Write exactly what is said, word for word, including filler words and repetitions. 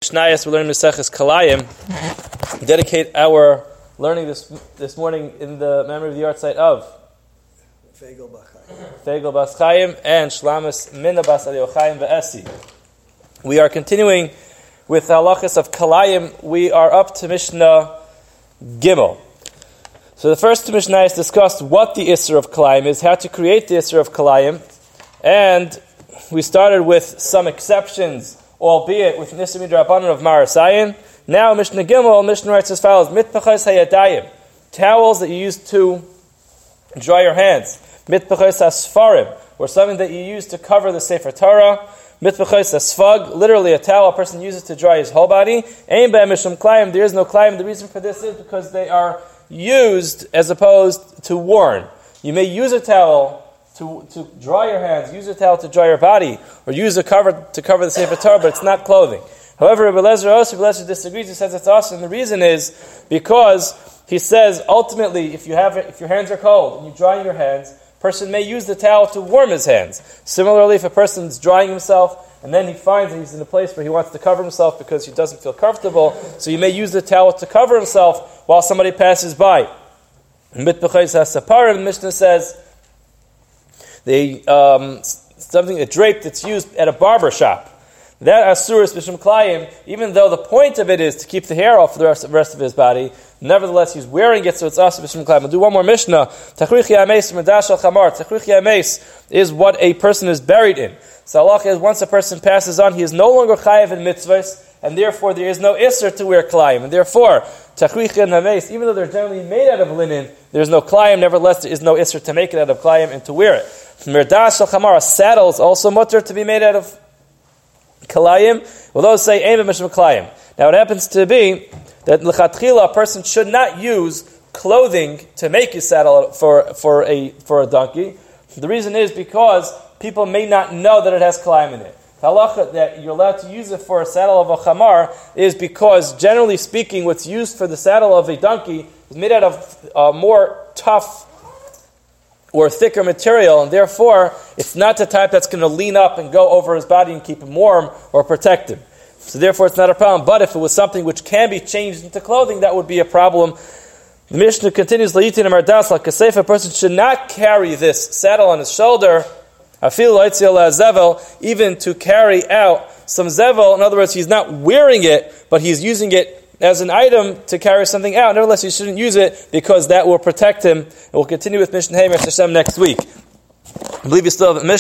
Mishnayos, we're learning Maseches Kalayim. Dedicate our learning this this morning in the memory of the yard site of Fegel Bas Chaim, Fegel Bas Chaim and Shlamis Minna Bas Chaim Ve'esi. We are continuing with the halachas of Kalayim. We are up to Mishnah Gimel. So the first two Mishnayos discussed what the Isser of Kalayim is, how to create the Isser of Kalayim, and we started with some exceptions, albeit with Nissim Midrabanan of Marasayan. Now Mishnah Gimel, Mishnah writes as follows: Mitpachos hayadayim, towels that you use to dry your hands. Mitpachos hasfarim, or something that you use to cover the Sefer Torah. Mitpachos hasfag, literally a towel a person uses to dry his whole body. Ein b'hem mishum klayim, there is no klayim. The reason for this is because they are used as opposed to worn. You may use a towel to, to dry your hands, use a towel to dry your body, or use a cover to cover the Sefer Torah, but it's not clothing. However, Rebbe Lezer also, Rebbe Lezer disagrees. He says it's awesome. And the reason is because he says ultimately, if you have if your hands are cold and you're drying your hands, a person may use the towel to warm his hands. Similarly, if a person's drying himself and then he finds that he's in a place where he wants to cover himself because he doesn't feel comfortable, so you may use the towel to cover himself while somebody passes by. Mitbechayz hasaparim, the Mishnah says, they um, something a drape that's used at a barber shop. That asur is b'shem klayim, even though the point of it is to keep the hair off the rest, the rest of his body, nevertheless he's wearing it, so it's asur b'shem klayim. We'll do one more Mishnah. Tachrich yameis medash al chamar. Tachrich yameis is what a person is buried in. So Allah is, once a person passes on, he is no longer chayav in mitzvahs, and therefore there is no isser to wear klayim. And therefore, tachrich yameis, even though they're generally made out of linen, there is no klayim, nevertheless there is no isser to make it out of klayim and to wear it. Merdash al chamar, a saddle is also mutter to be made out of Kalayim, well, those say Ein b'mishum Kalayim. Now, it happens to be that l'chatchila, a person should not use clothing to make a saddle for for a for a donkey. The reason is because people may not know that it has Kalayim in it. The halacha that you're allowed to use it for a saddle of a chamar is because, generally speaking, what's used for the saddle of a donkey is made out of uh, more tough or thicker material, and therefore it's not the type that's going to lean up and go over his body and keep him warm or protect him. So therefore it's not a problem. But if it was something which can be changed into clothing, that would be a problem. The Mishnah continues, Layitin Amardas, like a safe, a person should not carry this saddle on his shoulder, even to carry out some zevel. In other words, he's not wearing it, but he's using it as an item to carry something out. Nevertheless, you shouldn't use it because that will protect him. And we'll continue with Mishnah Hashem next week. I believe you still have Mishnah.